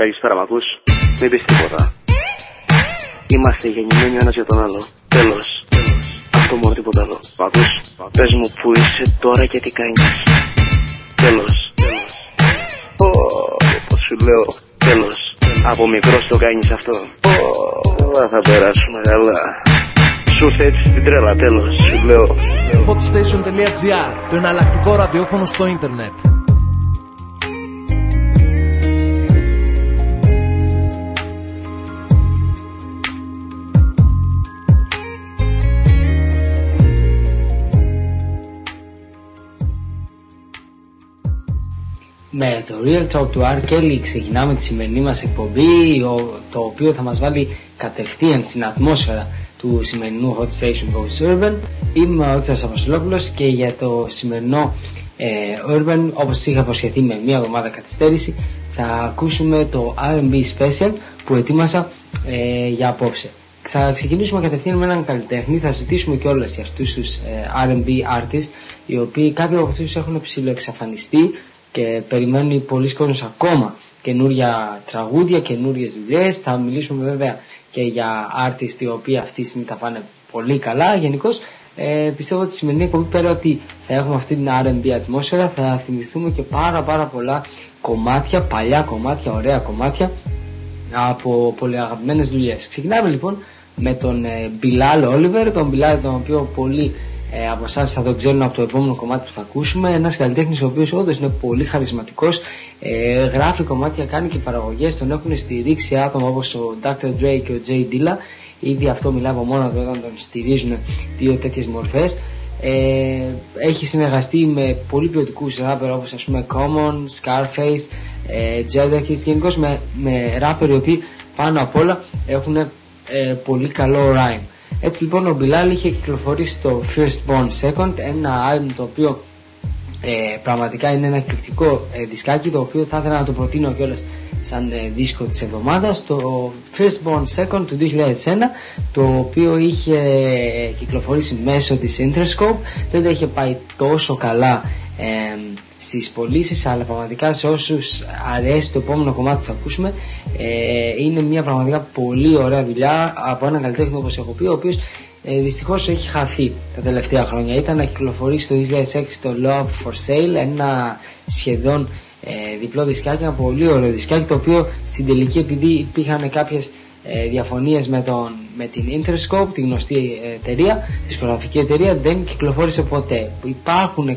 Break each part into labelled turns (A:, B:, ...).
A: Καλησπέρα, μ' ακούς? Μην πεις τίποτα. Είμαστε γεννημένοι ο ένας για τον άλλο. Τέλος. Αυτό μόνο, τίποτα άλλο. Μ' ακούς? Πες μου που είσαι τώρα και τι κάνεις. Τέλος. Πώς σου λέω. Τέλος. Από μικρός το κάνεις αυτό. Καλά θα περάσουμε καλά. Σου θέτεις την τρέλα, τέλος. Σου λέω.
B: Hotstation.gr, το εναλλακτικό ραδιόφωνο στο ίντερνετ.
C: Με το Real Talk του R. Kelly ξεκινάμε τη σημερινή μας εκπομπή, το οποίο θα μας βάλει κατευθείαν στην ατμόσφαιρα του σημερινού Hot Station Goes Urban. Είμαι ο Όκτας Απαστολόπουλος και για το σημερινό Urban, όπως είχα προσχεθεί με μία εβδομάδα καθυστέρηση, θα ακούσουμε το R&B Special που ετοίμασα για απόψε. Θα ξεκινήσουμε κατευθείαν με έναν καλλιτέχνη, θα ζητήσουμε κιόλας για αυτούς τους R&B artists, οι οποίοι κάποιοι από αυτούς έχουν ψιλοεξαφανιστεί και περιμένουν πολλοί κόσμος ακόμα καινούρια τραγούδια, καινούριες δουλειές. Θα μιλήσουμε βέβαια και για artists οι οποίοι αυτή τη στιγμή τα πάνε πολύ καλά. Γενικώς πιστεύω ότι στη σημερινή εκπομπή, πέρα ότι θα έχουμε αυτή την R&B ατμόσφαιρα, θα θυμηθούμε και πάρα πολλά κομμάτια, παλιά κομμάτια, ωραία κομμάτια από πολύ αγαπημένες δουλειές. Ξεκινάμε λοιπόν με τον Bilal Oliver, τον Bilal τον οποίο πολύ από εσάς θα το ξέρουν από το επόμενο κομμάτι που θα ακούσουμε. Ένας καλλιτέχνης ο οποίος όντως είναι πολύ χαρισματικός, γράφει κομμάτια, κάνει και παραγωγές, τον έχουν στηρίξει άτομα όπως ο Dr. Dre και ο Jay Dilla. Ήδη αυτό μιλάει από μόνο του όταν τον στηρίζουν δύο τέτοιες μορφές. Έχει συνεργαστεί με πολύ ποιοτικούς ράπερ όπως ας πούμε Common, Scarface, Jadakiss, γενικώς με ράπερ οι οποίοι πάνω απ' όλα έχουν πολύ καλό rhyme. Έτσι λοιπόν ο Bilal είχε κυκλοφορήσει το First Born Second, ένα άλμπουμ το οποίο πραγματικά είναι ένα εκπληκτικό δισκάκι, το οποίο θα ήθελα να το προτείνω κιόλας σαν δίσκο της εβδομάδας, το First Born Second του 2001, το οποίο είχε κυκλοφορήσει μέσω της Interscope. Δεν το είχε πάει τόσο καλά στις πωλήσεις, αλλά πραγματικά σε όσους αρέσει το επόμενο κομμάτι που θα ακούσουμε, είναι μια πραγματικά πολύ ωραία δουλειά από έναν καλλιτέχνη όπως έχω πει, ο οποίος δυστυχώς έχει χαθεί τα τελευταία χρόνια. Ήταν να κυκλοφορήσει το 2006 το Love for Sale, ένα σχεδόν διπλό δισκάκι, ένα πολύ ωραίο δισκάκι, το οποίο στην τελική, επειδή υπήρχαν κάποιες διαφωνίες με την Interscope, τη γνωστή εταιρεία, δισκογραφική εταιρεία, δεν κυκλοφόρησε ποτέ. Υπάρχουν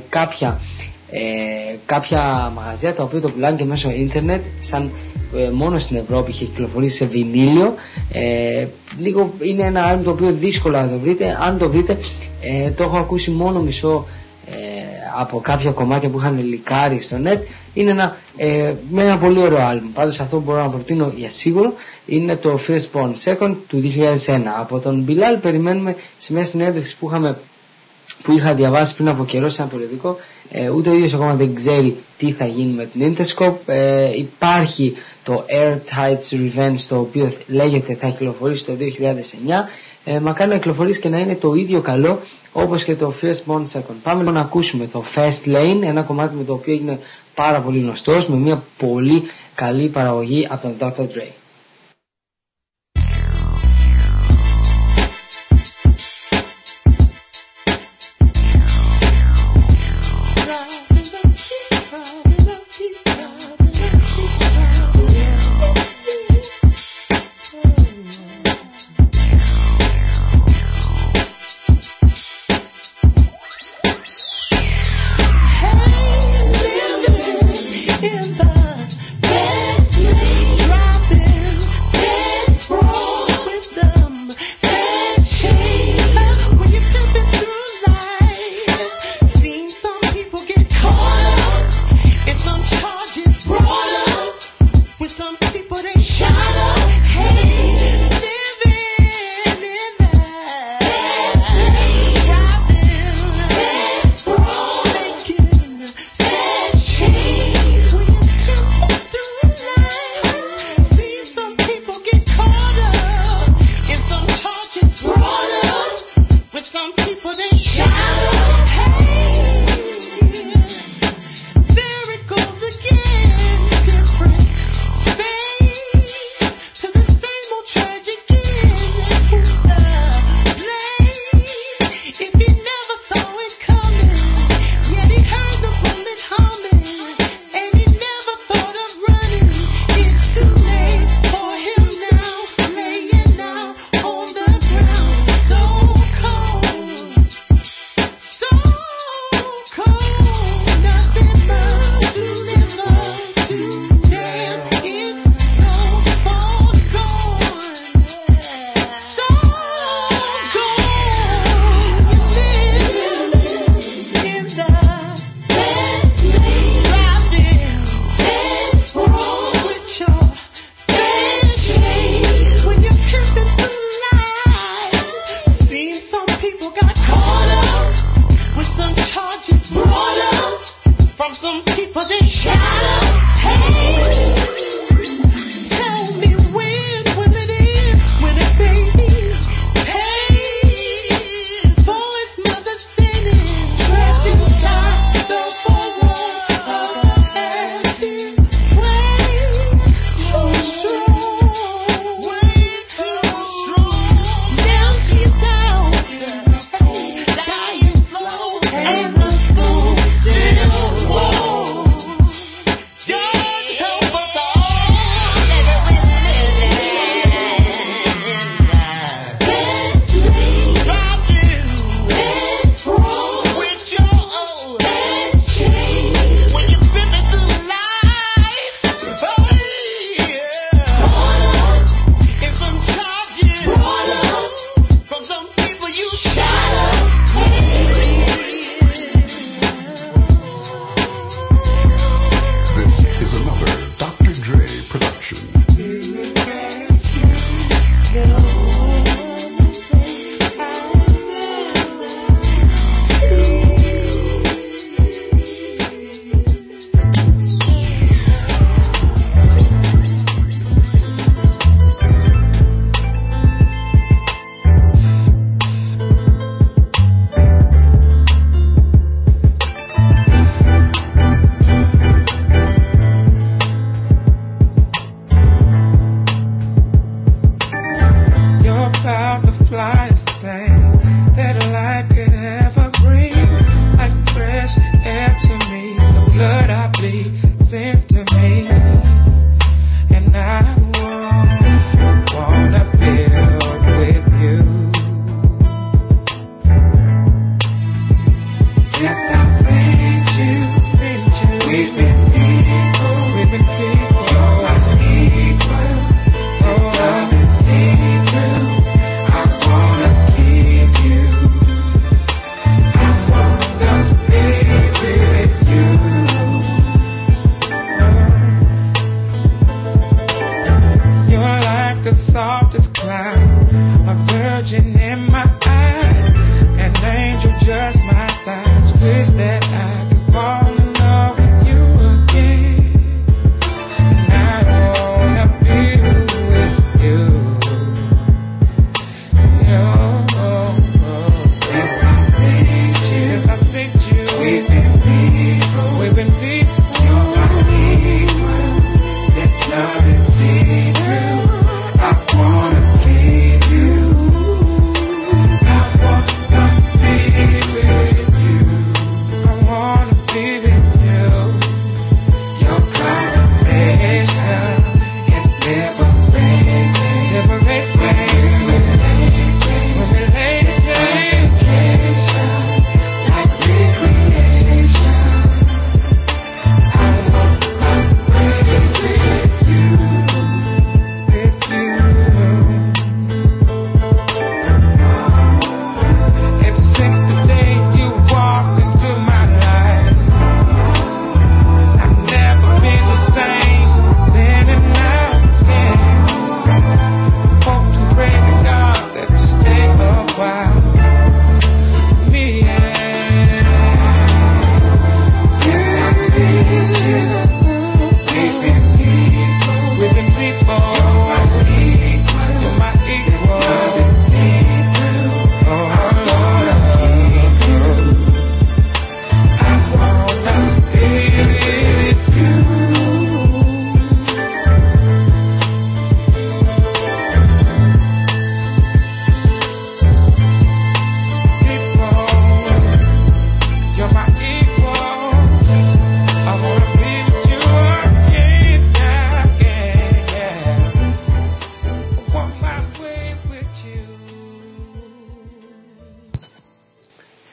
C: κάποια μαγαζιά τα οποία το πουλάνε και μέσω ίντερνετ, σαν μόνο στην Ευρώπη είχε κυκλοφορήσει σε βινίλιο. Λίγο είναι ένα άλμπουμ το οποίο δύσκολα να το βρείτε. Αν το βρείτε, το έχω ακούσει μόνο μισό από κάποια κομμάτια που είχαν λικάρει στο net. Είναι με ένα πολύ ωραίο άλμπουμ. Πάντως αυτό που μπορώ να προτείνω για σίγουρο είναι το First Born Second του 2001. Από τον Bilal περιμένουμε σε μια συνέντευξη που είχα διαβάσει πριν από καιρό σε ένα περιοδικό, ούτε ο ίδιος ακόμα δεν ξέρει τι θα γίνει με την Interscope. Υπάρχει το Airtight's Revenge, το οποίο λέγεται θα κυκλοφορήσει το 2009. Μακάρι να κυκλοφορήσει και να είναι το ίδιο καλό όπως και το First Born Second. Πάμε να ακούσουμε το Fast Lane, ένα κομμάτι με το οποίο έγινε πάρα πολύ γνωστός, με μια πολύ καλή παραγωγή από τον Dr. Dre.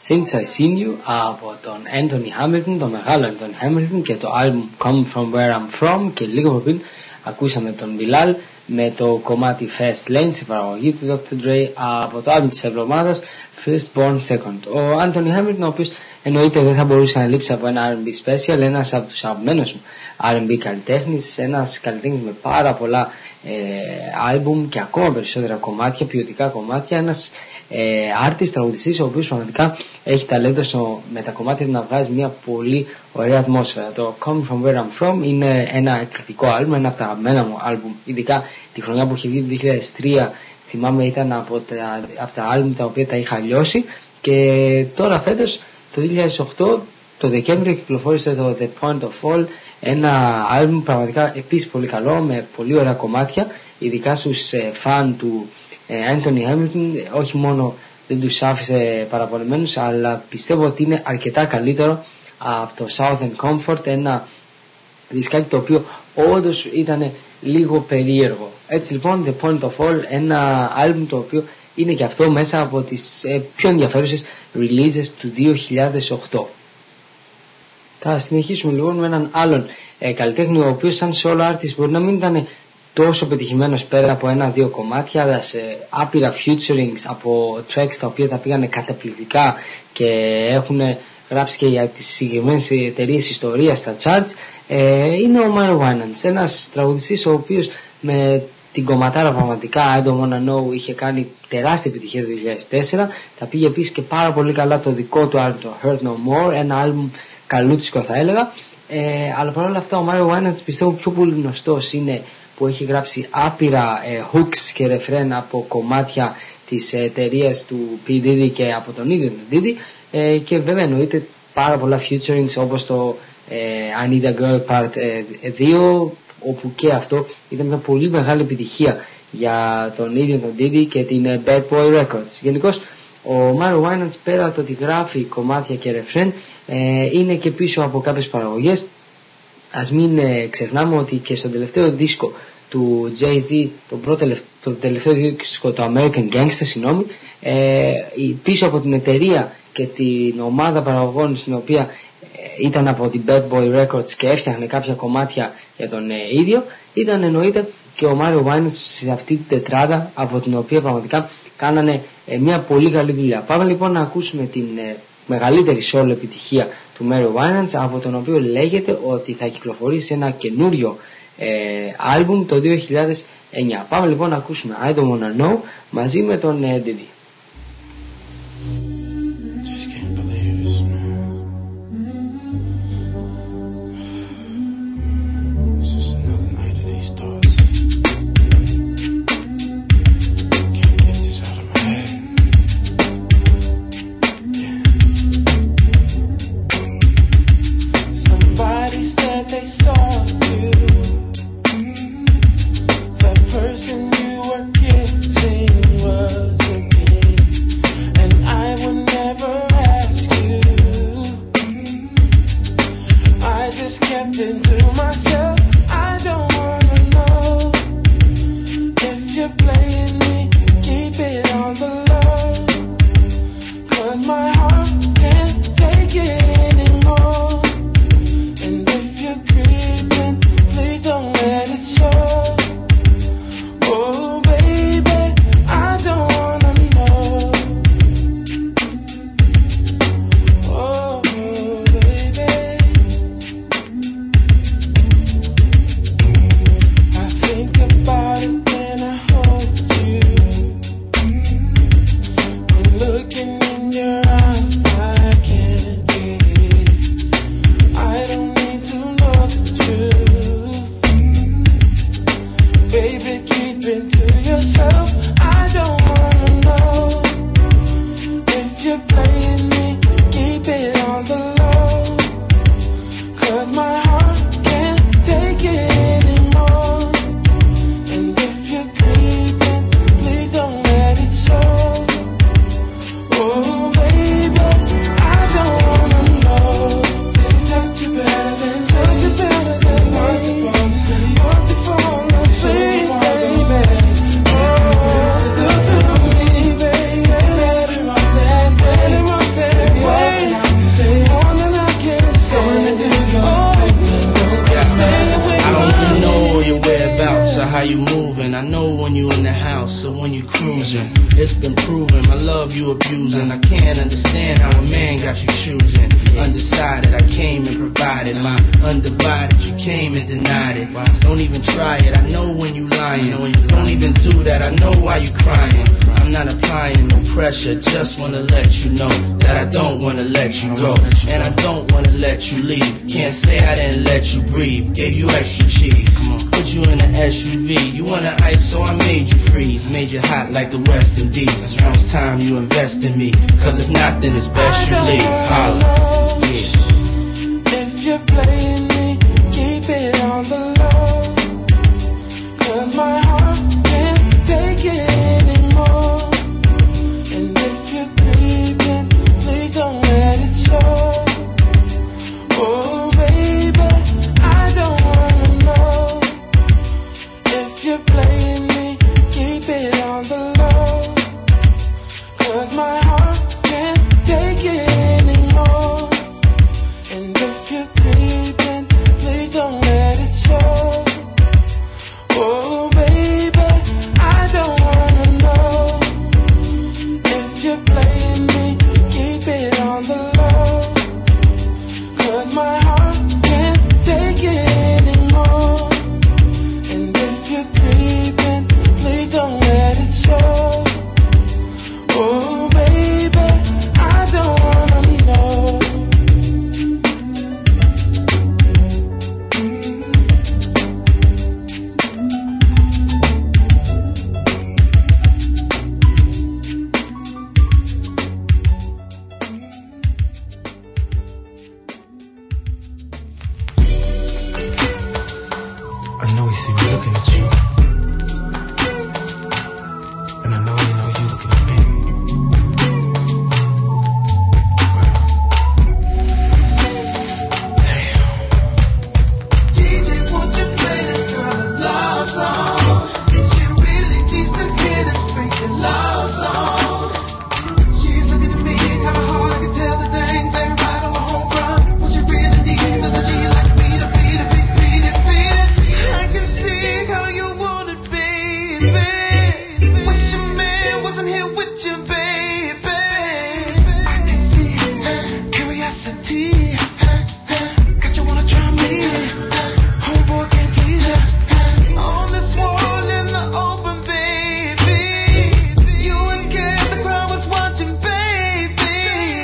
C: Since I Seen You από τον Anthony Hamilton, τον μεγάλο Anthony Hamilton, και το album Come From Where I'm From. Και λίγο πριν ακούσαμε τον Bilal με το κομμάτι Fast Lane σε παραγωγή του Dr. Dre από το album της εβδομάδας First Born Second. Ο Anthony Hamilton, ο οποίος εννοείται δεν θα μπορούσε να λείψει από ένα R&B special, ένας από τους αγαπημένους μου R&B καλλιτέχνης, ένας καλλιτέχνης με πάρα πολλά album και ακόμα περισσότερα κομμάτια, ποιοτικά κομμάτια, ένας artist, τραγουδιστής, ο οποίος πραγματικά έχει ταλέντο με τα κομμάτια του να βγάζει μια πολύ ωραία ατμόσφαιρα. Το Come From Where I'm From είναι ένα εκπληκτικό album, ένα από τα αγαπημένα μου album, ειδικά τη χρονιά που είχε βγει το 2003. Θυμάμαι ήταν από τα album τα οποία τα είχα λιώσει. Και τώρα φέτος το 2008 το Δεκέμβριο κυκλοφόρησε το The Point of All, ένα album πραγματικά επίσης πολύ καλό, με πολύ ωραία κομμάτια, ειδικά στους φαν του Anthony Hamilton. Όχι μόνο δεν τους άφησε παραπονεμένους, αλλά πιστεύω ότι είναι αρκετά καλύτερο από το Southern Comfort, ένα δισκάκι το οποίο όντως ήταν λίγο περίεργο. Έτσι λοιπόν The Point of All, ένα album το οποίο είναι και αυτό μέσα από τις πιο ενδιαφέρουσες releases του 2008. Θα συνεχίσουμε λοιπόν με έναν άλλον καλλιτέχνη, ο οποίος σαν solo artist μπορεί να μην ήταν τόσο πετυχημένος πέρα από ένα-δύο κομμάτια, αλλά σε άπειρα featurings από tracks τα οποία τα πήγανε καταπληκτικά και έχουν γράψει και για τις συγκεκριμένες εταιρείες ιστορίας στα charts, είναι ο Mario Winans, ένας τραγουδιστής ο οποίος με την κομματάρα πραγματικά I Don't Wanna Know είχε κάνει τεράστια επιτυχία το 2004. Θα πήγε επίσης και πάρα πολύ καλά το δικό του album, το Hurt No More, ένα άλμπουμ καλούτσικο θα έλεγα, αλλά παρόλα αυτά ο Mario Winans πιστεύω πιο πολύ γνωστός είναι που έχει γράψει άπειρα hooks και refrain από κομμάτια της εταιρείας του P. Diddy και από τον ίδιο τον Diddy, και βέβαια εννοείται πάρα πολλά featurings όπως το I Need a Girl Part 2, όπου και αυτό ήταν μια πολύ μεγάλη επιτυχία για τον ίδιο τον Diddy και την Bad Boy Records. Γενικώς ο Mario Winans, πέρα από το ότι γράφει κομμάτια και refrain, είναι και πίσω από κάποιες παραγωγές. Ας μην ξεχνάμε ότι και στο τελευταίο δίσκο του Jay-Z, το τελευταίο δίσκο, το American Gangster, πίσω από την εταιρεία και την ομάδα παραγωγών στην οποία ήταν από την Bad Boy Records και έφτιαχνε κάποια κομμάτια για τον ίδιο, ήταν εννοείται και ο Mario Winans σε αυτή την τετράδα, από την οποία πραγματικά κάνανε μια πολύ καλή δουλειά. Πάμε λοιπόν να ακούσουμε την μεγαλύτερη solo επιτυχία του Mario Winans, από τον οποίο λέγεται ότι θα κυκλοφορήσει ένα καινούριο άλμπουμ το 2009. Πάμε λοιπόν να ακούσουμε I Don't Wanna Know μαζί με τον Diddy.
D: So how you moving? I know when you in the house or when you cruising. It's been proven, my love you abusing. I can't understand how a man got you choosing. Undecided, I came and provided. My undivided, you came and denied it. Don't even try it, I know when you lying. Don't even do that, I know why you crying. I'm not applying no pressure, just wanna let you know that I don't wanna let you go. And I don't wanna let you leave. Can't say I didn't let you breathe. Gave you extra cheese, put you in an SUV. You wanna ice, so I made you freeze. Made you hot like the West Indies. Now it's time you invest in me, cause if not, then it's best you leave. Holla, yeah.
E: If you're playing me, keep it on the low, cause my heart can't take it anymore. And if you're creeping, please don't let it show. Oh baby, I don't wanna know. If you're playing me, keep it on the low, cause my heart can't take it anymore. And if you're creeping, please don't let it show. Oh baby, I don't wanna know. If you're playing me, keep it on the low, cause my heart can't take it anymore. And if you're creeping, please don't let it show. Oh baby, I don't wanna know.
F: I know he see me looking at you, and I know you looking at me.
E: DJ, won't you play this girl a love song? She really needs to hear this freaking love song. She's looking at me kinda hard, I can tell the things ain't right on the home front. What she really needs is a G like me to beat it, beat it, beat it. I can see how you want it, baby. Wish your man wasn't here with you, baby. I can see curiosity. Got you wanna try me. Homeboy can't please ya. On this wall in the open, baby. You and Kat, the crowd was watching, baby.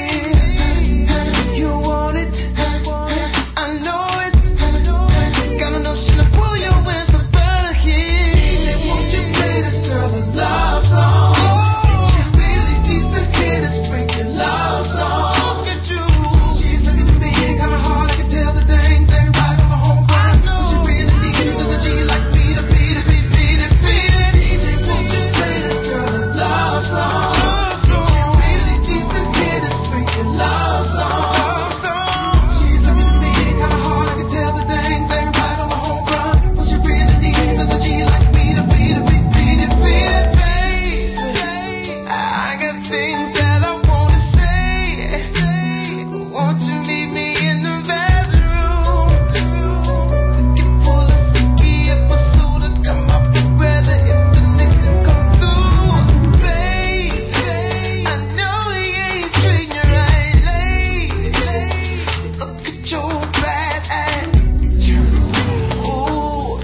E: You want it, I know it. Got a notion to pull you in some better here. DJ, won't you play this girl a love song? She really needs to hear this freaking love song. Look at you. She's looking at me kinda hard, I can tell the things ain't right on the home front. What she really needs is a G like me to beat it, beat it, beat it. DJ, won't you play this girl a love song? She really needs to hear this freaking love song. She's looking at me kinda hard, I can tell the things ain't right on the home front. What she really needs is a G like me to beat it, beat it, beat it, baby. I got things that I wanna say. Won't you meet me in the bedroom? We can pull a freaky episode to come up together if the nigga come through. Babe, I know he ain't treating you right lately. Look at your bad ass. Ooh, ooh,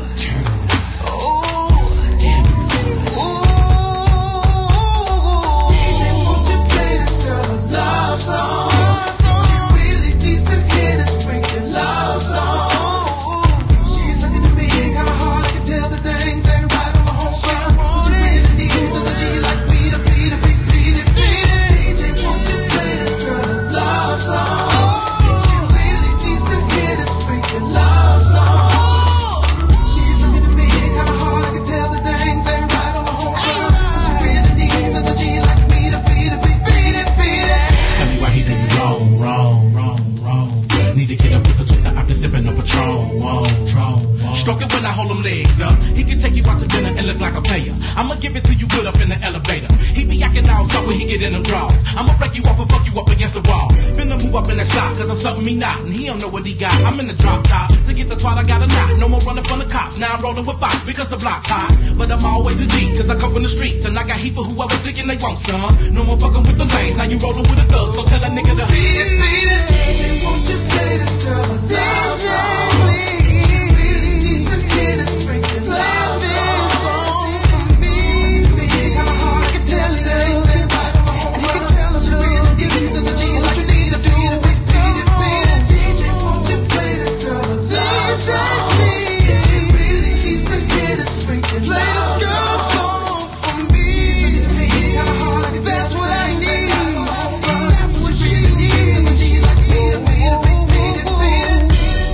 E: ooh. DJ, won't you play this girl a love song? She really needs to hear this freaking love song. She's looking at me kinda hard, I can tell the things ain't right on the home front. What she really needs is a G like me to beat it, beat it, beat it. DJ, won't you play this girl a love song? She really needs to hear this freaking love song. She's looking at me kinda hard, I can tell the things ain't right on the home front. What she really needs is a G like me to beat it, beat it, beat it.
G: Tell me why he did me wrong. Need to get up with a twist, I've been sipping on Patron. Stroke it when I hold them legs up. He can take you out to dinner and look like a player. I'ma give it to you good up in the elevator. He be acting all soft when he get in them drawers. I'ma break you off and fuck you up against the wall. Been the up in that sock, cause I'm something he not, and he don't know what he got. I'm in the drop top, to get the twat I got a knot. No more running from the cops, now I'm rolling with Fox, because the block's hot. But I'm always a G, cause I come from the streets, and I got heat for whoever thinking they want some. No more fucking with the lanes, now you rolling with a thug, so tell a nigga to beat it, beat it. DJ, won't you play this trouble loud song? He's the kid that's drinking loud song for me. Kinda hard, I can tell you that. You can tell us you're really deep in the G like you need to do. Beat it, beat it. DJ, won't you play this trouble loud song? He's the kid that's drinking loud song for me. Kinda hard, I can that's what I need. That's what you need in the G like you need to beat it, beat it, beat it.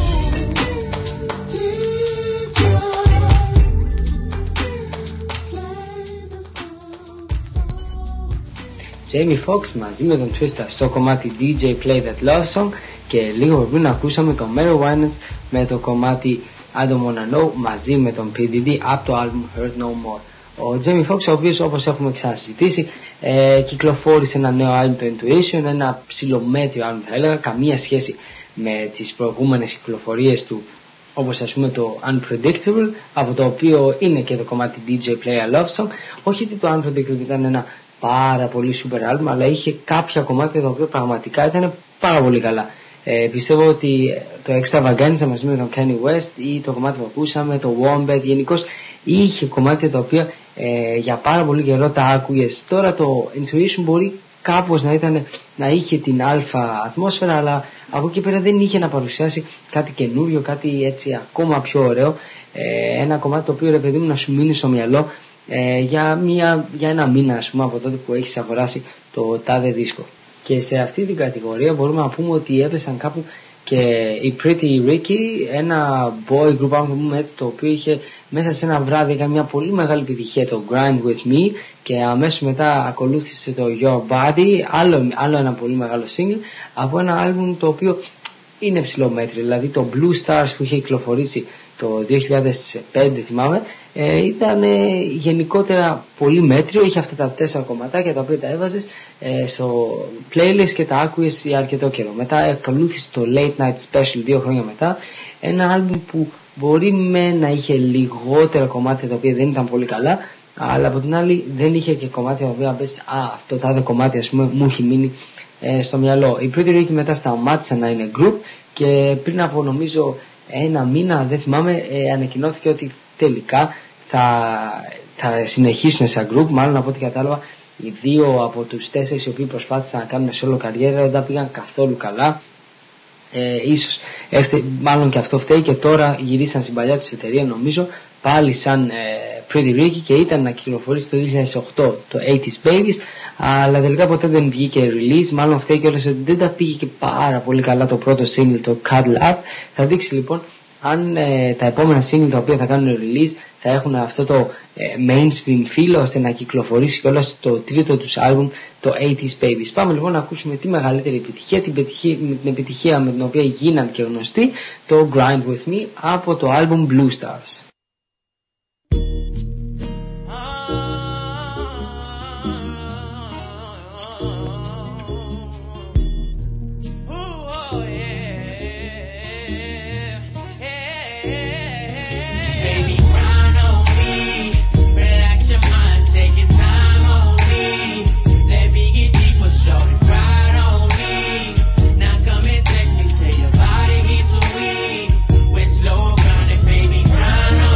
C: Jamie Foxx μαζί με τον Twista στο κομμάτι DJ Play That Love Song, και λίγο πριν ακούσαμε τον Mary Winans με το κομμάτι I Don't Wanna Know μαζί με τον PDD από το album Hurt No More. Ο Jamie Foxx, ο οποίος όπως έχουμε ξανασυζητήσει κυκλοφόρησε ένα νέο album, το Intuition, ένα ψιλομέτριο album θα έλεγα, καμία σχέση με τις προηγούμενες κυκλοφορίες του, όπως ας πούμε το Unpredictable, από το οποίο είναι και το κομμάτι DJ Play A Love Song. Όχι ότι το Unpredictable ήταν ένα πάρα πολύ super album, αλλά είχε κάποια κομμάτια τα οποία πραγματικά ήταν πάρα πολύ καλά. Πιστεύω ότι το Extravaganza μαζί με τον Kanye West ή το κομμάτι που ακούσαμε, το Wombat, γενικώς είχε κομμάτια τα οποία για πάρα πολύ καιρό τα άκουγες. Τώρα το Intuition μπορεί κάπως να είχε την αλφα ατμόσφαιρα, αλλά από εκεί πέρα δεν είχε να παρουσιάσει κάτι καινούριο, κάτι έτσι ακόμα πιο ωραίο, ένα κομμάτι το οποίο, ρε παιδί μου, να σου μείνει στο μυαλό για ένα μήνα, ας πούμε, από τότε που έχεις αγοράσει το τάδε δίσκο. Και σε αυτή την κατηγορία μπορούμε να πούμε ότι έπεσαν κάπου και η Pretty Ricky, ένα boy group, αν το πούμε έτσι, το οποίο είχε μέσα σε ένα βράδυ έκανε μια πολύ μεγάλη επιτυχία, το Grind With Me, και αμέσως μετά ακολούθησε το Your Body, άλλο ένα πολύ μεγάλο single από ένα άλμπουμ το οποίο είναι ψηλομέτριο, δηλαδή το Blue Stars που είχε κυκλοφορήσει το 2005 θυμάμαι, ήταν γενικότερα πολύ μέτριο, είχε αυτά τα 4 κομματάκια τα οποία τα έβαζες στο playlist και τα άκουγες για αρκετό καιρό. Μετά ακολούθησε το Late Night Special 2 χρόνια μετά, ένα άλμπουμ που μπορεί να είχε λιγότερα κομμάτια τα οποία δεν ήταν πολύ καλά, αλλά από την άλλη δεν είχε και κομμάτια τα οποία πες αυτό το τάδε κομμάτι, ας πούμε, μου έχει μείνει στο μυαλό. Η Pretty Ricky μετά σταμάτησε να είναι group και πριν από νομίζω ένα μήνα, δεν θυμάμαι, ανακοινώθηκε ότι τελικά θα συνεχίσουν σαν group. Μάλλον από ό,τι κατάλαβα, οι 2 από τους 4 οι οποίοι προσπάθησαν να κάνουν solo καριέρα δεν τα πήγαν καθόλου καλά. Ίσως μάλλον και αυτό φταίει, και τώρα γυρίσαν στην παλιά τους εταιρεία, νομίζω, πάλι σαν Pretty Ricky, και ήταν να κυκλοφορήσει το 2008 το 80's Babies, αλλά τελικά ποτέ δεν βγήκε release. Μάλλον φταίει κιόλας ότι δεν τα πήγε και πάρα πολύ καλά το πρώτο single, το Cuddle Up. Θα δείξει λοιπόν αν τα επόμενα single τα οποία θα κάνουν release θα έχουν αυτό το mainstream feel, ώστε να κυκλοφορήσει κιόλας το τρίτο τους album, το 80's Babies. Πάμε λοιπόν να ακούσουμε τη μεγαλύτερη επιτυχία, την επιτυχία με την οποία γίναν και γνωστοί, το Grind With Me από το album Blue Stars.
H: Slow grinding, baby, grind on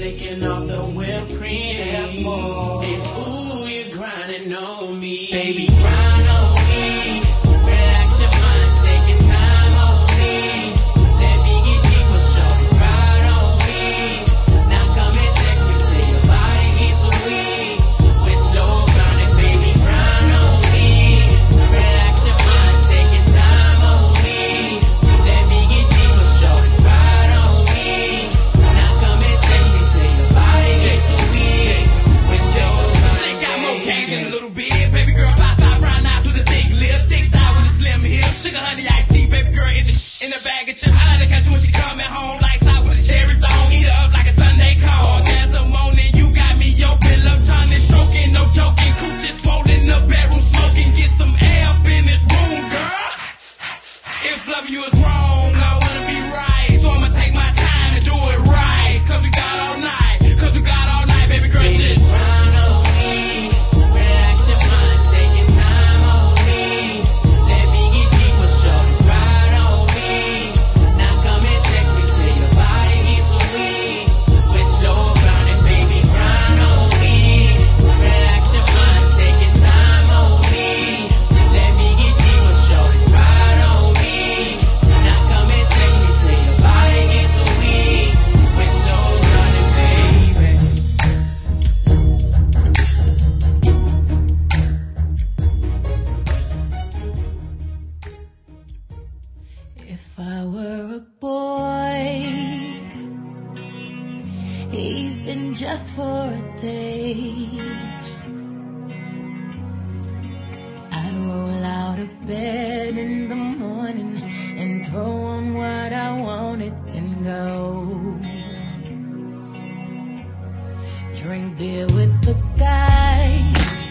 D: licking off the whipped cream. And ooh, you're grinding on me. Baby, grind on me. Relax your mind, take your time on me. Let me get deeper, shorty, ride on me. Now come and take me till your body gets so weak. With slow grinding, baby, grind on me. Relax your mind, take your time on me. Let me get deeper, shorty, ride on me. Now come and take me till your body gets so weak. With slow grinding, got more cane than a little bit. Baby girl, 5'5", brown eyes with a thick lip, thick thigh with a slim hip, sugar honey iced tea. Baby girl in the bag of chips. I like to catch her when she coming home, lights out with a cherry thong. Eat her up like a Sunday call. There's a morning, you got me open up, trying to stroking, no joking. Coochie swollen, the bedroom smoking. Get some air up in this room, girl. If loving you is wrong, I wanna be right, so I'ma take my time and do it right. Cause we got all night, baby girl, just grind on me. Relax your mind, take your time on me. Let me get deeper, shorty, ride on me. Now come and take me till your body gets so weak. With slow grinding, baby, grind on me. Relax your mind, take your time on me. Let me get deeper, shorty, ride on me. Now come and take me till your body gets so weak. With slow grinding, baby.
H: If I were a boy, even just for a day, I'd roll out of bed in the morning and throw on what I wanted and go. Drink beer with the guys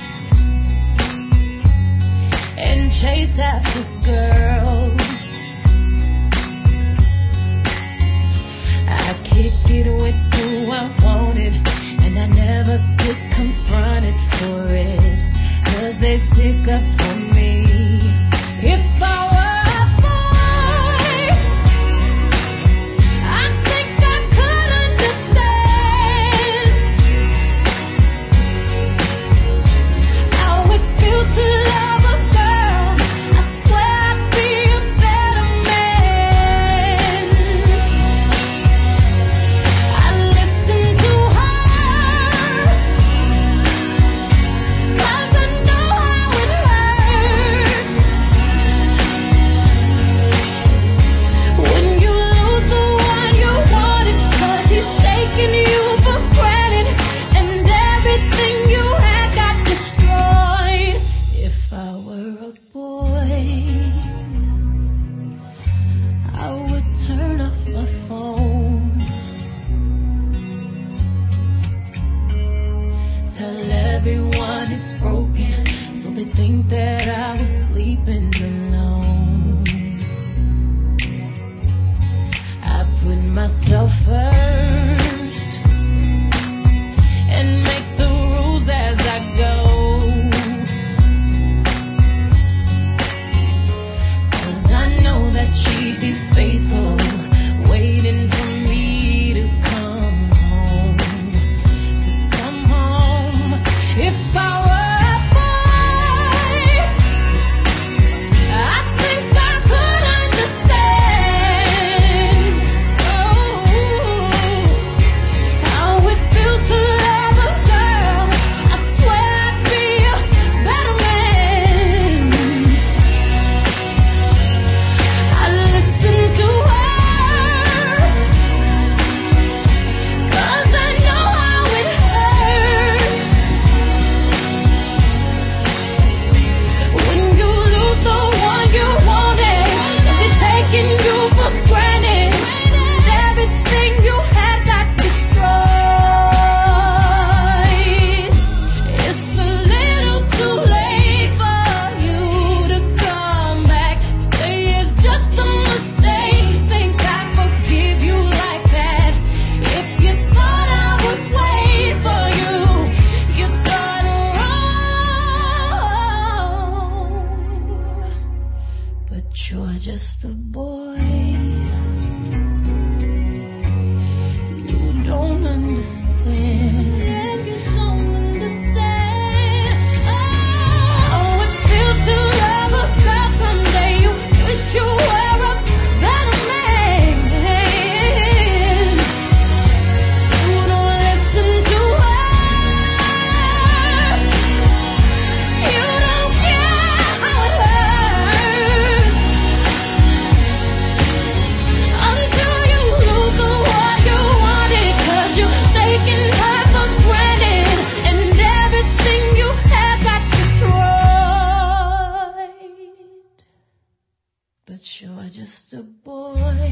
H: and chase after girls. I kicked it with who I wanted, and I never get confronted for it, 'cause they stick up for me. If I were a boy, I think I could understand how it feels to love a girl. I swear I'd be a better man. I listen to her, 'cause I know how it hurts when you lose the one you wanted, 'cause he's taking you for granted, and everything you had got destroyed. If I were a boy, I would turn off my phone, tell everyone it's broken, so they think that I was sleeping alone. I put myself first and make the rules as I go, 'cause I know that she'd be faithful, waiting for me to come home. If I were a boy, were just a boy.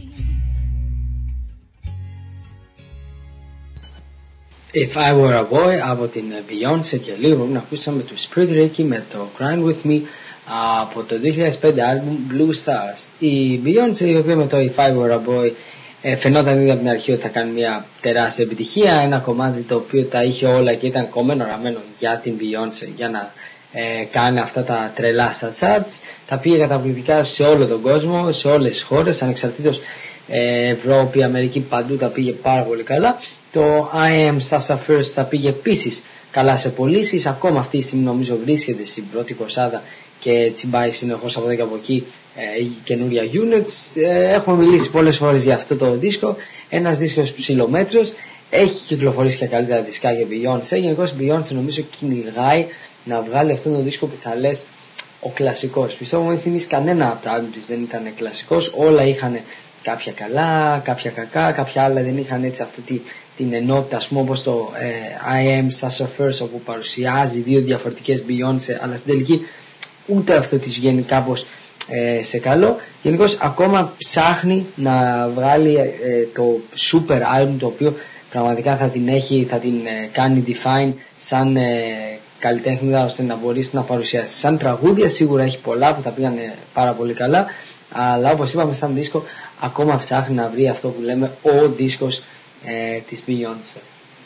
C: If I Were a Boy από την Beyoncé και λίγο να ακούσαμε τους Pretty Ricky με το Grind With Me από το 2005 album Blue Stars. Η Beyoncé, η οποία με το If I Were a Boy φαινόταν ήδη από την αρχή ότι θα κάνει μια τεράστια επιτυχία, ένα κομμάτι το οποίο τα είχε όλα και ήταν κομμένο ραμμένο για την Beyoncé για να κάνει αυτά τα τρελά στα charts. Τα πήγε καταπληκτικά σε όλο τον κόσμο, σε όλες τις χώρες, ανεξαρτήτως Ευρώπη, Αμερική, παντού τα πήγε πάρα πολύ καλά. Το I Am Sasha First θα πήγε επίσης καλά σε πωλήσεις, ακόμα αυτή τη στιγμή νομίζω βρίσκεται στην πρώτη κοσάδα και τσιμπάει συνεχώς από εδώ και από εκεί καινούρια units. Έχουμε μιλήσει πολλές φορές για αυτό το δίσκο, ένας δίσκος ψηλομέτριος, έχει κυκλοφορήσει και καλύτερα δισκά για Beyoncé. Γενικώς η Beyoncé νομίζω κυνηγάει να βγάλει αυτόν τον δίσκο που θα λες ο κλασικός. Πιστεύω μέχρι στιγμής κανένα από τα άλμπum της δεν ήταν κλασικός, όλα είχαν κάποια καλά, κάποια κακά, κάποια άλλα δεν είχαν έτσι αυτή την ενότητα, ας πούμε, όπως το I Am Sasha First, όπου παρουσιάζει δύο διαφορετικές Beyoncé, αλλά στην τελική ούτε αυτό της βγαίνει κάπως σε καλό. Γενικώς ακόμα ψάχνει να βγάλει το super album, το οποίο πραγματικά θα την κάνει define σαν καλλιτέχνηδα, ώστε να μπορέσει να παρουσιάσει. Σαν τραγούδια σίγουρα έχει πολλά που θα πήγανε πάρα πολύ καλά, αλλά όπως είπαμε σαν δίσκο ακόμα ψάχνει να βρει αυτό που λέμε ο δίσκος της Beyoncé.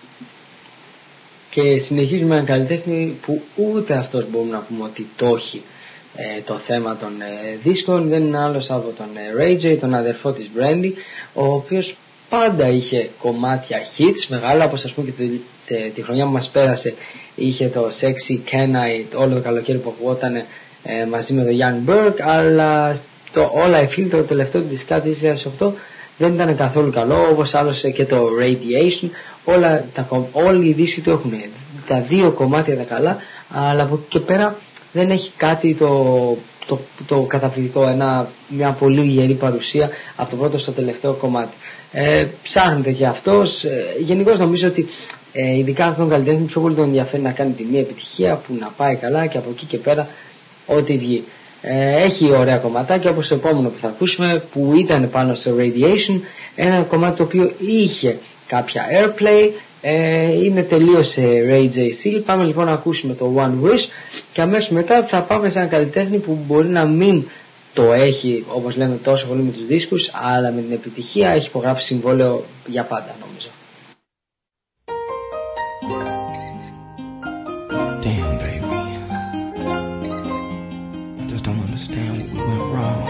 C: Και συνεχίζουμε με έναν καλλιτέχνη που ούτε αυτός μπορούμε να πούμε ότι το έχει το θέμα των δίσκων. Δεν είναι άλλος από τον Ray J, τον αδερφό της Brandy, ο οποίος πάντα είχε κομμάτια hits μεγάλα, όπως ας πούμε και τη χρονιά που μας πέρασε είχε το Sexy Can I όλο το καλοκαίρι που ακουγόταν μαζί με το Young Berg, αλλά το All I Feel, το τελευταίο του δισκά του 2008, δεν ήταν καθόλου καλό, όπως άλλωστε και το Radiation. Όλοι οι δίσκοι του έχουν τα δύο κομμάτια τα καλά, αλλά από εκεί και πέρα δεν έχει κάτι το καταπληκτικό, μια πολύ γερή παρουσία από το πρώτο στο τελευταίο κομμάτι. Ψάχνεται και αυτός. Γενικώς νομίζω ότι ειδικά αυτόν τον καλλιτέχνη πιο πολύ τον ενδιαφέρει να κάνει τη μία επιτυχία που να πάει καλά και από εκεί και πέρα ό,τι βγει. Έχει ωραία κομματάκια όπως το επόμενο που θα ακούσουμε, που ήταν πάνω στο Radiation, ένα κομμάτι το οποίο είχε κάποια airplay, είναι τελείως Ray J style. Πάμε λοιπόν να ακούσουμε το One Wish και αμέσως μετά θα πάμε σε έναν καλλιτέχνη που μπορεί να μην το έχει, όπως λέμε, τόσο πολύ με τους δίσκους, αλλά με την επιτυχία έχει υπογράψει συμβόλαιο για πάντα, νομίζω.
I: Damn, baby, I just don't understand what we went wrong.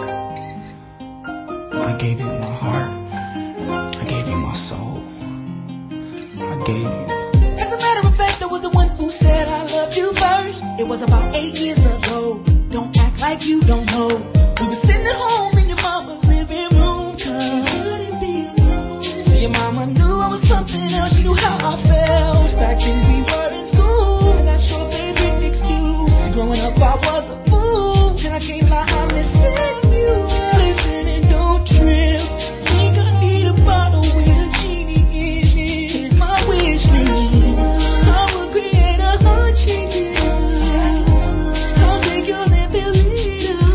I: I gave you my heart, I gave you my soul, I gave you.
E: As a matter of fact, I was the one who said I loved you first. It was about 8 years ago. Don't act like you don't know. We were sitting at home in your mama's living room, 'cause you couldn't be alone. So your mama knew I was something else. She knew how I felt back when we were in school. And that's your favorite excuse. Growing up, I was a fool, and I can't lie, I'm missing you. Listen and don't trip. Think I need a bottle with a genie in it. Here's my wish list. I will create 100 years. I'll take your name, believe it.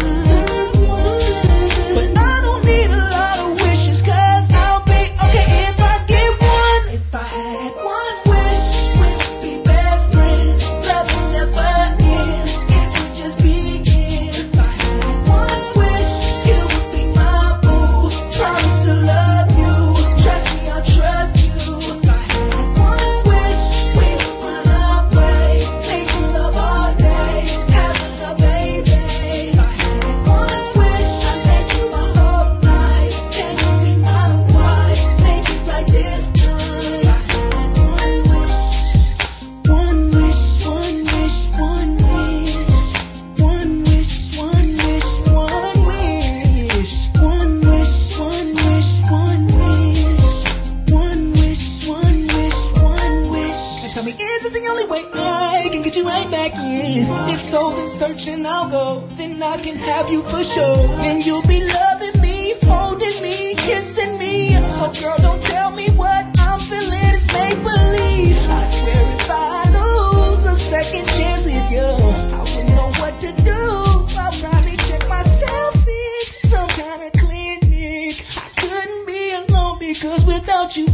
E: But I don't need a lot of wishes, 'cause I'll be okay if I get one. If I had one wish, we'd be best friends. Love will never end. It would just begin. If I had one wish, it would be my boo. Promise to love you. Trust me, I'll trust you. If I had one wish, we would run away. Make love all day. Have us a baby. If I had one wish, I'd make you my whole life. Can you be my wife? Make it like this time. If I had one wish, one wish, one wish, one wish. One wish, one wish, one wish. One wish, one wish, one wish. One wish, one wish, one wish. And tell me, is it the only way I can get you right back in? If so, then searching I'll go. Then I can have you for sure. Then you'll be loving me, holding me, kissing me. So girl, don't tell me what I'm feeling is make believe. I swear if I lose a second chance with you, I wouldn't know what to do. I'll probably check myself in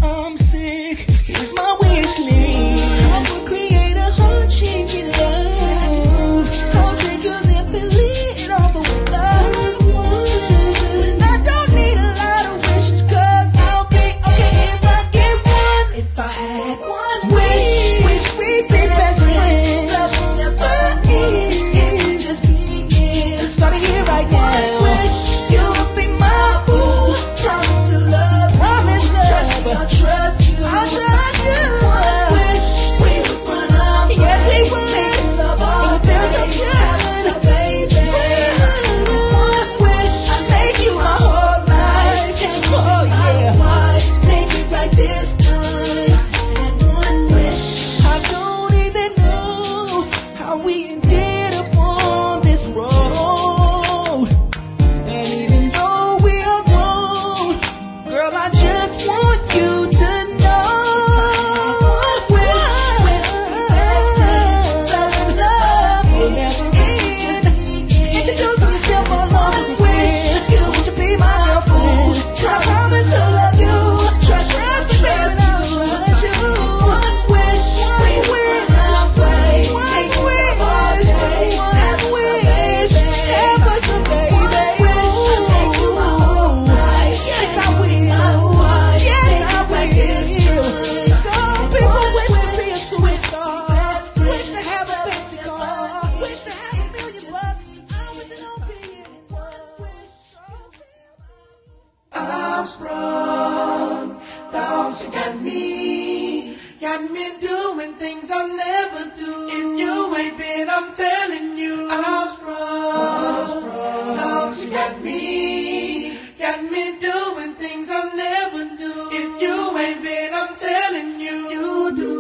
E: I'm sick. Here's my wish list. I will create a heart-changing love. I'll take your lip and lead all the way up. And I don't need a lot of wishes, 'cause I'll be okay if I get one. If I had one wish we'd be best friends. Love will never end. It just begins. Starting here right now. Wish you would be my boo. Promise to love. Promise love. I'll trust you. I'll trust you. Wish we would run up. Yes, we would. Love all day. So baby. Wish I'd make you my whole life. Oh yeah. Make it right this time. And one wish. I don't even know how we ended up on this road. And even though we are grown, girl, I just want you to know. Wish love will never end. Introduce yourself along the way. Would you be my girlfriend? I promise to love you. Trust you. One wish we will love right. Make wish all day. Have wish. Have us a baby. Wish make you my whole life. Yes, I will. Yes, I will. Some people wish to be a superstar. Wish to have a fancy car. Wish to have $1 million. I wish to know being one wish. I'm sprung. Dogs, you got me doing things I'll never do. If you ain't been, I'm telling you, I'm sprung. Dogs, you got me doing things I'll never do. If you ain't been, I'm telling you, you do.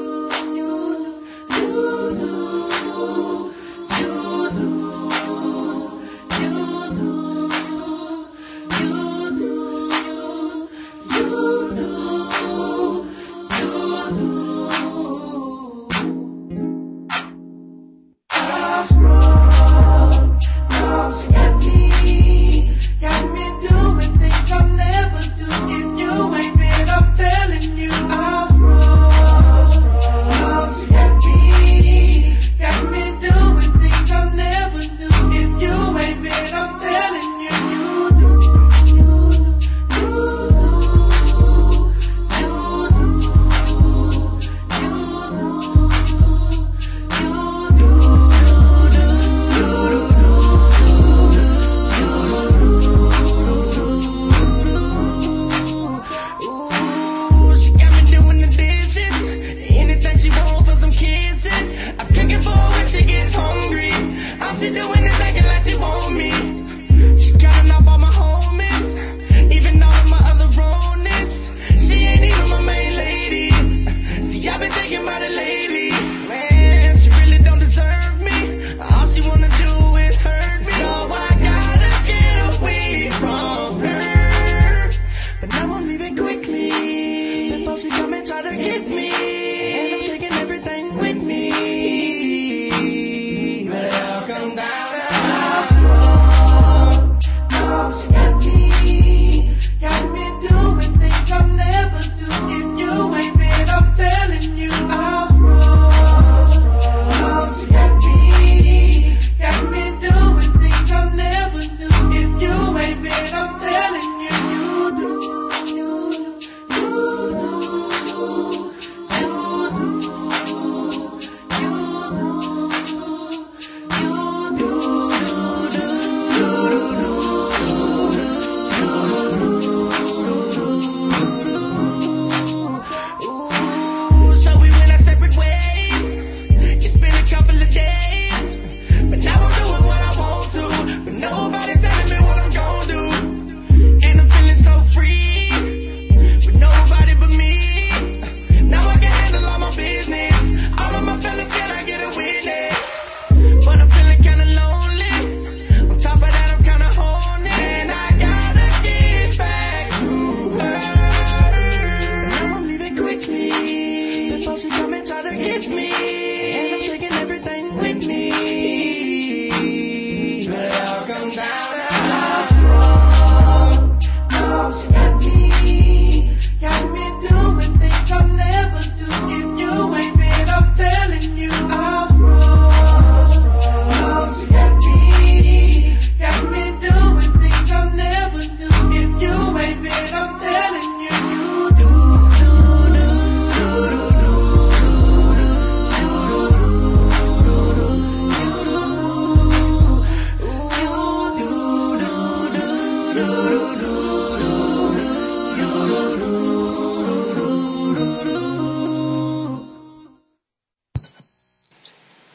E: Got me doing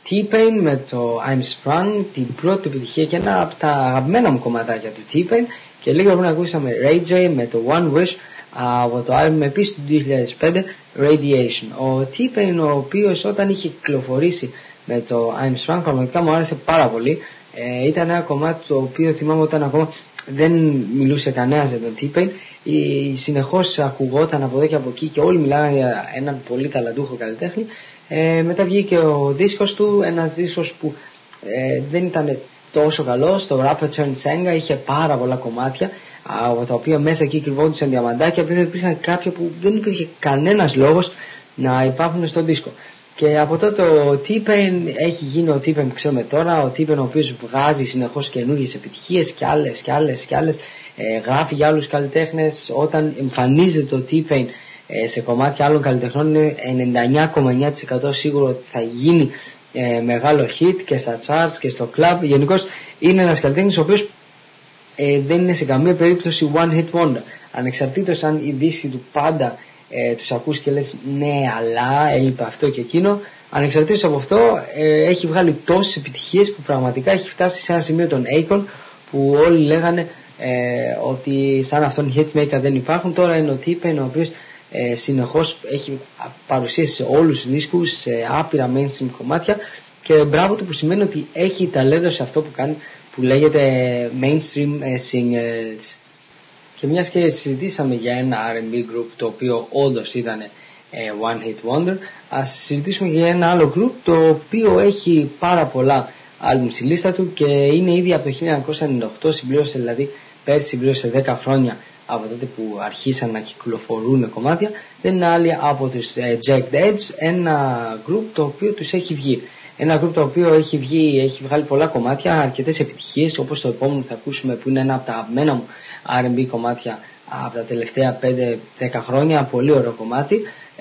C: T-Pain με το I'm Sprung, την πρώτη επιτυχία και ένα από τα αγαπημένα μου κομματάκια του T-Pain, και λίγο πριν ακούσαμε Ray J με το One Wish από το album επίσης του 2005 Radiation. Ο T-Pain, ο οποίος όταν είχε κυκλοφορήσει με το I'm Sprung, πραγματικά μου άρεσε πάρα πολύ. Ήταν ένα κομμάτι το οποίο θυμάμαι όταν ακόμα δεν μιλούσε κανένας για τον T-Pain, συνεχώς ακουγόταν από εδώ και από εκεί και όλοι μιλάγανε για έναν πολύ ταλαντούχο καλλιτέχνη. Μετά βγήκε ο δίσκος του, ένας δίσκος που δεν ήταν τόσο καλός, το Rapper Turned Singer, είχε πάρα πολλά κομμάτια από τα οποία μέσα εκεί κρυβόντουσαν διαμαντάκια, επειδή υπήρχαν κάποια που δεν υπήρχε κανένας λόγος να υπάρχουν στο δίσκο. Και από τότε ο T-Pain έχει γίνει ο T-Pain που ξέρουμε τώρα, ο T-Pain ο οποίος βγάζει συνεχώς καινούργιες επιτυχίες και άλλες, γράφει για άλλους καλλιτέχνες. Όταν εμφανίζεται το T-Pain σε κομμάτια άλλων καλλιτεχνών είναι 99,9% σίγουρο ότι θα γίνει μεγάλο hit και στα charts και στο club. Γενικώς είναι ένας καλλιτέχνης ο οποίος δεν είναι σε καμία περίπτωση one hit wonder, ανεξαρτήτως αν η δίσκη του πάντα τους ακούς και λες ναι αλλά έλειπε αυτό και εκείνο. Ανεξαρτήτως από αυτό έχει βγάλει τόσες επιτυχίες που πραγματικά έχει φτάσει σε ένα σημείο των Akon που όλοι λέγανε ότι σαν αυτόν hitmaker δεν υπάρχουν. Τώρα είναι ο T-Pain ο οποίος συνεχώς έχει παρουσίαση σε όλους τους δίσκους, σε άπειρα mainstream κομμάτια, και μπράβο του που σημαίνει ότι έχει ταλέντο σε αυτό που κάνει, που λέγεται mainstream singles. Και μιας και συζητήσαμε για ένα R&B group το οποίο όντως ήταν one hit wonder, ας συζητήσουμε για ένα άλλο group το οποίο έχει πάρα πολλά άλμπουμ στη λίστα του και είναι ήδη από το 1998, συμπλήρωσε δηλαδή πέρσι, συμπλήρωσε 10 χρόνια από τότε που αρχίσαν να κυκλοφορούν κομμάτια. Δεν είναι άλλοι από τους Jagged Edge, ένα group το οποίο τους έχει βγει. Ένα group το οποίο έχει βγάλει πολλά κομμάτια, αρκετές επιτυχίες, όπως το επόμενο που θα ακούσουμε που είναι ένα από τα αγαπημένα μου R&B κομμάτια από τα τελευταία 5-10 χρόνια, πολύ ωραίο κομμάτι.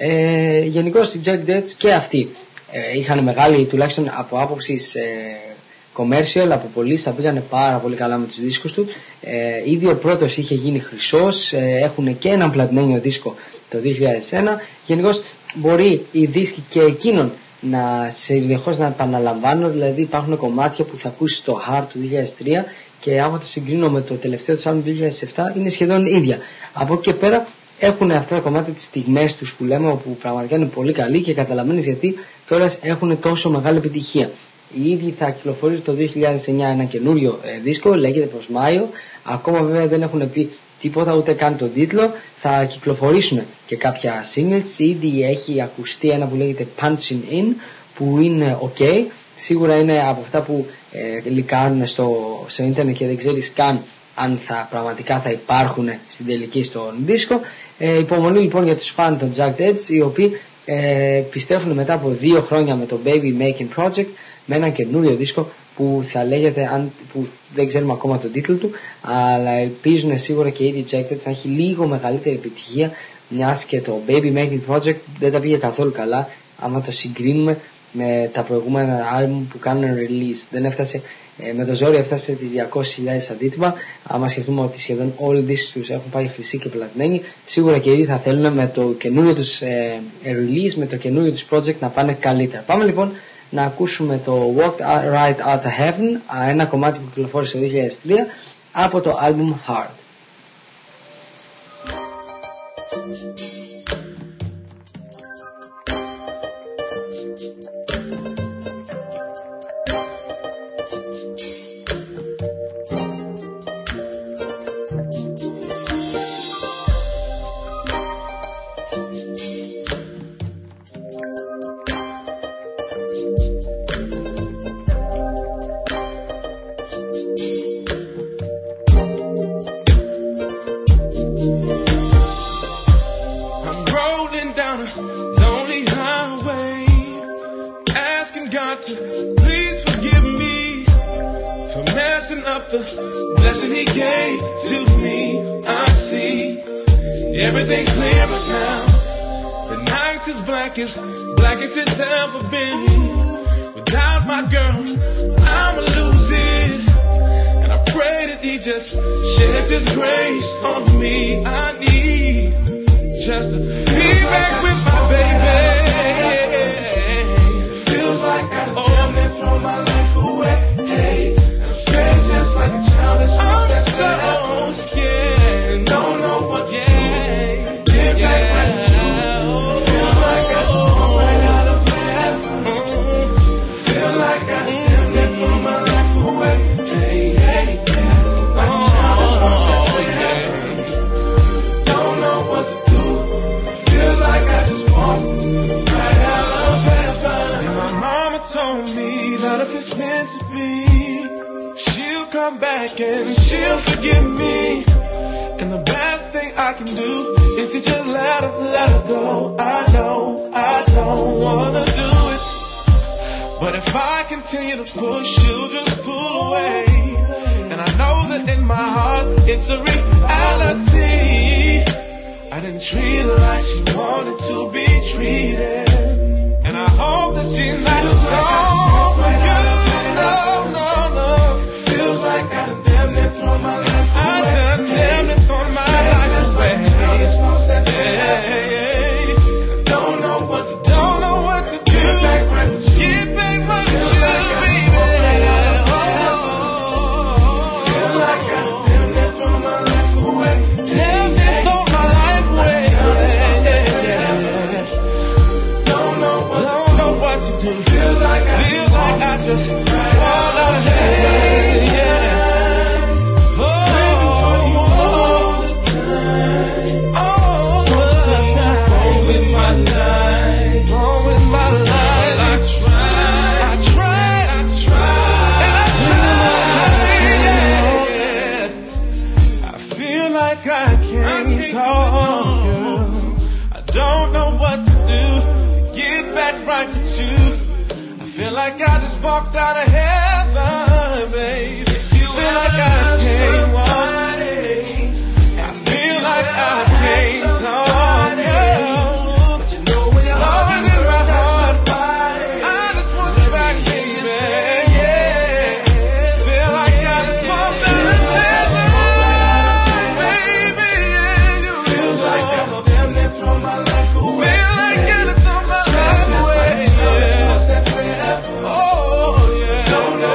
C: Γενικώς οι Jagged Edge και αυτοί είχαν μεγάλη, τουλάχιστον από άποψης commercial, από πωλήσεις τα πήγανε πάρα πολύ καλά με τους δίσκους του. Ήδη ο πρώτος είχε γίνει χρυσός, έχουν και έναν πλατινένιο δίσκο το 2001. Γενικώς μπορεί οι δίσκοι και εκείνων να συνεχώς να επαναλαμβάνουν, δηλαδή υπάρχουν κομμάτια που θα ακούσεις στο Heart του 2003 και άμα το συγκρίνω με το τελευταίο του album του 2007 είναι σχεδόν ίδια. Από εκεί και πέρα έχουν αυτά τα κομμάτια τις στιγμές τους που λέμε, όπου πραγματικά είναι πολύ καλοί και καταλαβαίνεις γιατί κιόλας έχουν τόσο μεγάλη επιτυχία. Οι ίδιοι θα κυκλοφορήσουν το 2009 ένα καινούριο δίσκο, λέγεται προς Μάιο. Ακόμα βέβαια δεν έχουν πει τίποτα, ούτε καν τον τίτλο. Θα κυκλοφορήσουν και κάποια singles. Ήδη έχει ακουστεί ένα που λέγεται Punching In, που είναι ok. Σίγουρα είναι από αυτά που λικάρουν στο ίντερνετ και δεν ξέρεις καν αν πραγματικά θα υπάρχουν στην τελική στον δίσκο. Υπομονή λοιπόν για τους φαν των Jagged Edge, οι οποίοι πιστεύουν μετά από 2 χρόνια με το Baby Making Project με ένα καινούριο δίσκο που θα λέγεται, που δεν ξέρουμε ακόμα τον τίτλο του, αλλά ελπίζουν σίγουρα και οι ίδιοι Jagged Edge να έχει λίγο μεγαλύτερη επιτυχία, μιας και το Baby Making Project δεν τα πήγε καθόλου καλά άμα το συγκρίνουμε με τα προηγούμενα album που κάνουν release. Δεν έφτασε, με το ζόρι έφτασε τις 200.000 αντίτυπα. Άμα σκεφτούμε ότι σχεδόν όλοι οι δίσκοι τους έχουν πάει χρυσή και πλατινένοι, σίγουρα και ήδη θα θέλουν με το καινούριο τους release, με το καινούριο τους project να πάνε καλύτερα. Πάμε λοιπόν να ακούσουμε το Walked Right Out of Heaven, ένα κομμάτι που κυκλοφόρησε το 2003 από το album Hard.
E: Black as it's ever been. Without my girl, I'ma lose it. And I pray that he just sheds his grace on me. I need just to be back with my baby. Feels like I never
J: if it's meant to be, she'll come back and she'll forgive me. And the best thing I can do is to just let her go. I know I don't wanna do it, but if I continue to push, she'll just pull away. And I know that in my heart it's a reality. I didn't treat her like she wanted to be treated, and I hope that she's not wrong for you. No. Feels like I done damn near thrown my life away. I done damn near thrown my life away. Don't know what to do. Get back right with you. Get back right with you, baby. Feel like I done damn near thrown my life away. Damn near thrown my life away. Don't know what to do. Feels like I just wanna hate, yeah. All the time. Wrong with my life. I tried. And I feel like I can't talk, girl. I don't know what to do to get back right with you. I feel like I just walked out of heaven, baby. Feel like I can't walk. I feel like I can't talk, girl. But you know when your love is in my heart, I just want you back, baby. Yeah. Feel like I just walked out of heaven, baby. Yeah. Feels like I damn near thrown my life away. Feel like I done thrown my life away. Oh, yeah. Don't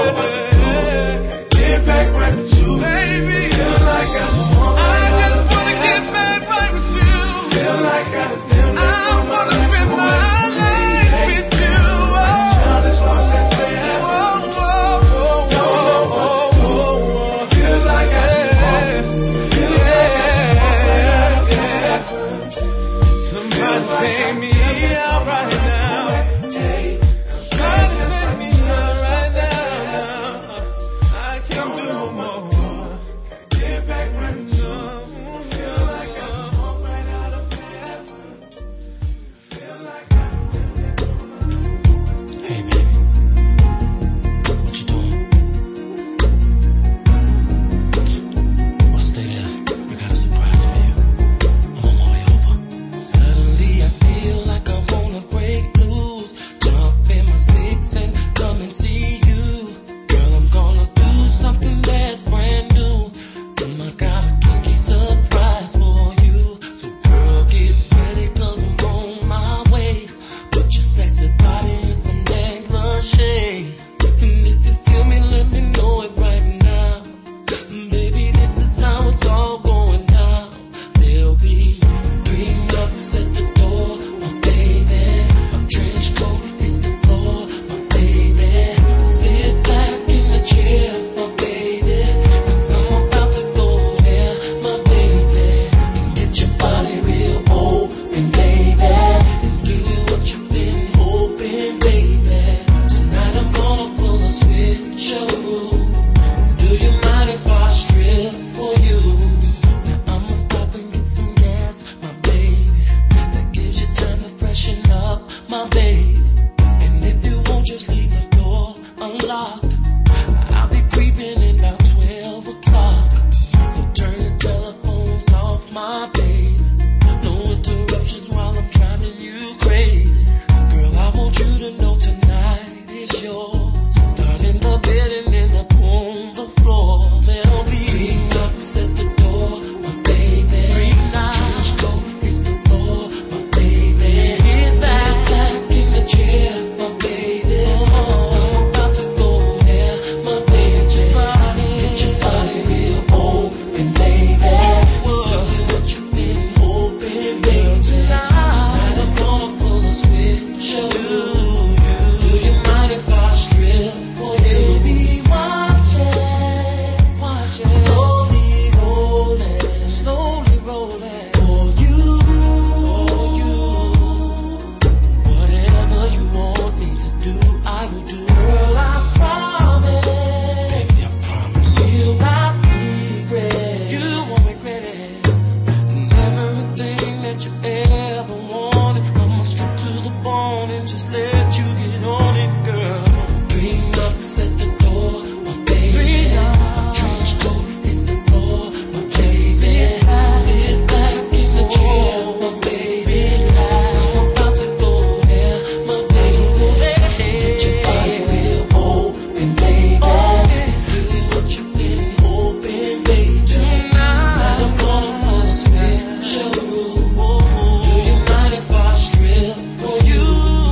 J: and just let you get on it, girl. 3 knocks at the door, my baby. 3 knocks. Trench coat is the floor, my baby. Sit back in the chair, my baby. I'm about to go there, my baby. Get your body real open, baby. Do what you've been hoping, baby. Tonight I'm gonna pull a special rule. Do you mind if I strip for you?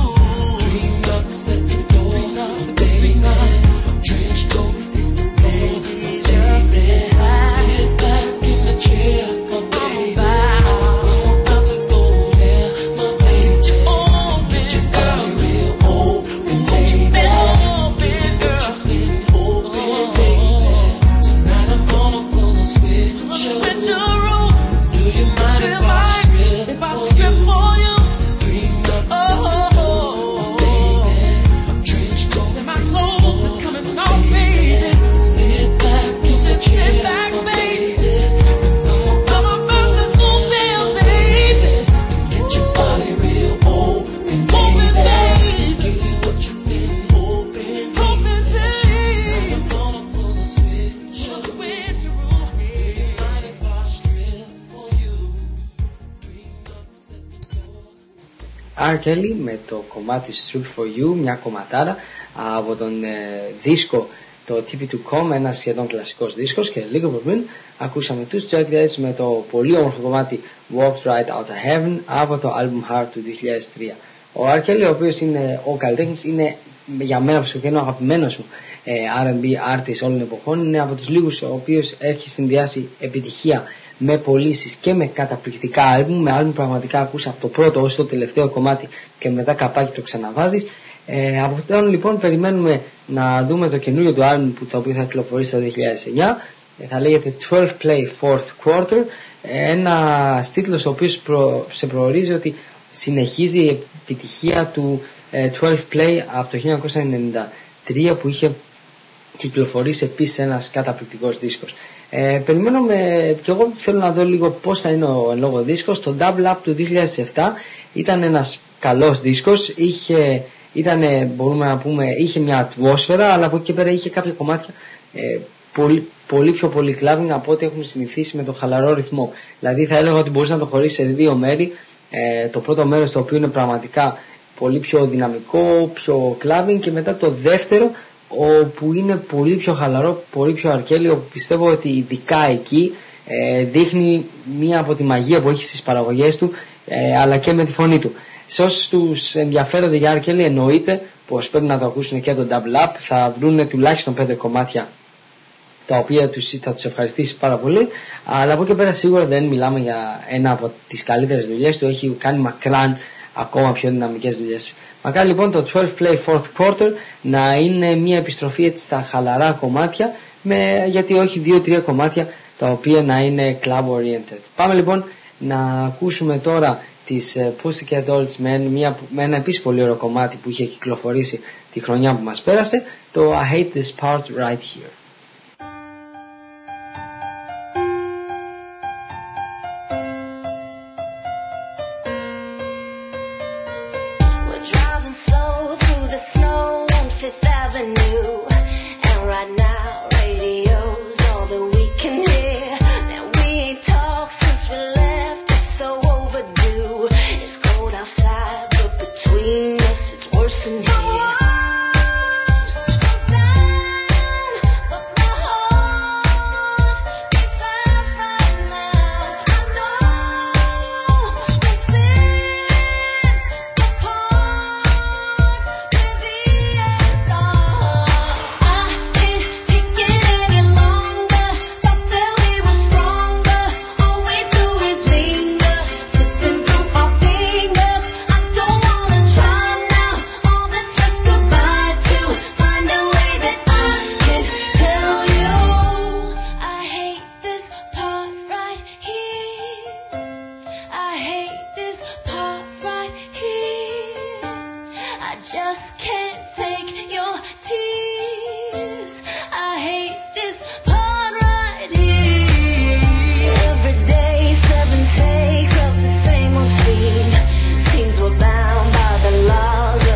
J: 3 knocks at the door, baby. My trench coat is the floor, just sit back in the chair, my baby. I'm about to go there, my baby. Get your body real open, baby. Get your been hoping, baby. Tonight I'm gonna pull a switch. Do you mind if I strip for you? 3 knocks at the door, baby. My trench coat and my soul is coming off, baby. Sit back in the chair, my baby. 'Cause I'm about to go there, baby. Get your body real open, baby. Do what you've been hoping, baby. I'm gonna pull a switch. Do you mind if I strip for you? 3 knocks at the door.
C: R. Kelly με το κομμάτι Strip for You, μια κομματάρα από τον δίσκο το TP2Com, ένα σχεδόν κλασικός δίσκος, και λίγο πριν ακούσαμε τους Jugheads με το πολύ όμορφο κομμάτι Walked Right Out of Heaven από το album Heart του 2003. Ο R. Kelly, ο οποίος είναι ο καλλιτέχνης, είναι για μένα προσωπικά ο αγαπημένος μου R&B artist όλων εποχών. Είναι από τους λίγους ο οποίος έχει συνδυάσει επιτυχία με πωλήσεις και με καταπληκτικά άλμπουμ, με άλμπουμ πραγματικά ακούσα από το πρώτο ως το τελευταίο κομμάτι και μετά καπάκι το ξαναβάζεις. Από αυτόν λοιπόν περιμένουμε να δούμε το καινούριο του άλμπουμ το οποίο θα κυκλοφορήσει το 2009. Θα λέγεται 12 Play Fourth Quarter, ένας τίτλος ο οποίος σε προορίζει ότι συνεχίζει η επιτυχία του 12 Play από το 1993 που είχε κυκλοφορήσει επίσης ένας καταπληκτικός δίσκος. Περιμένουμε και εγώ θέλω να δω λίγο πώς θα είναι ο εν λόγω δίσκος. Το Double Up του 2007 ήταν ένας καλός δίσκος, μπορούμε να πούμε, είχε μια ατμόσφαιρα, αλλά από εκεί και πέρα είχε κάποια κομμάτια πολύ πιο πολύ clubbing από ό,τι έχουμε συνηθίσει με το χαλαρό ρυθμό. Δηλαδή θα έλεγα ότι μπορείς να το χωρίσεις σε 2 μέρη. Το πρώτο μέρος το οποίο είναι πραγματικά πολύ πιο δυναμικό, πιο clubbing, και μετά το δεύτερο όπου είναι πολύ πιο χαλαρό, πολύ πιο αρκέλιο, που πιστεύω ότι ειδικά εκεί δείχνει μία από τη μαγεία που έχει στις παραγωγές του, αλλά και με τη φωνή του. Σε όσους τους ενδιαφέρονται για R. Kelly, εννοείται πως πρέπει να το ακούσουν και το Double Up. Θα βρουν τουλάχιστον 5 κομμάτια τα οποία θα τους ευχαριστήσει πάρα πολύ, αλλά από εκεί πέρα σίγουρα δεν μιλάμε για ένα από τις καλύτερες δουλειές του. Έχει κάνει μακράν ακόμα πιο δυναμικές δουλειές. Μακάρι λοιπόν το 12 Play Fourth Quarter να είναι μια επιστροφή έτσι στα χαλαρά κομμάτια, γιατί όχι 2-3 κομμάτια τα οποία να είναι club oriented. Πάμε λοιπόν να ακούσουμε τώρα τις Pussycat Dolls με ένα επίσης πολύ ωραίο κομμάτι που είχε κυκλοφορήσει τη χρονιά που μας πέρασε, το I Hate This Part Right Here.
H: Seems we're bound by the laws